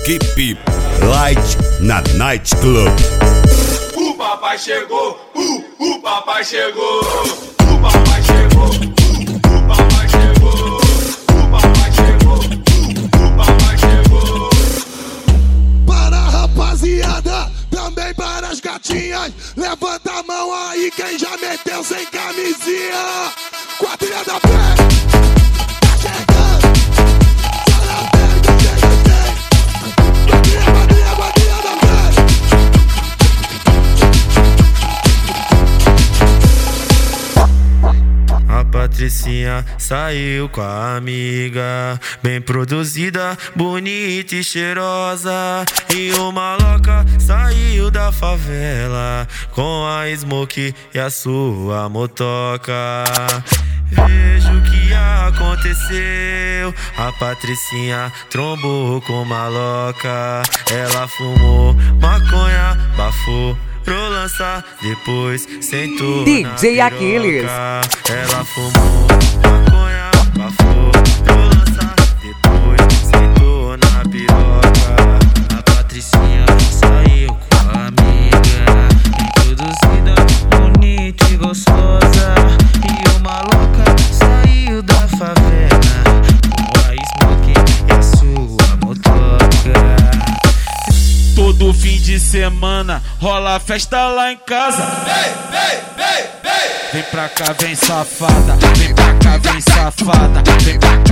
Equipe Light na Night Club. O papai chegou, o papai chegou, o papai chegou, o papai chegou, o papai chegou, o papai chegou. Para a rapaziada, também para as gatinhas, levanta a mão aí quem já meteu sem camisinha. Quadrilha da pé, tá chegando. A Patricinha saiu com a amiga, bem produzida, bonita e cheirosa. E o maloca saiu da favela com a Smoke e a sua motoca. Veja o que aconteceu. A Patricinha trombou com maloca. Ela fumou maconha, bafou pro lançar, depois sentou DJ na Aquiles. piroca. Ela fumou maconha, bafou pro lançar, depois sentou na piroca. A Patricinha saiu com a amiga, introduzida, bonita e gostosa. E o maloca saiu da favela com a Smoke e a sua motoca. Todo fim de semana rola festa lá em casa. Vem pra cá, vem safada. Vem pra cá, vem safada. Vem pra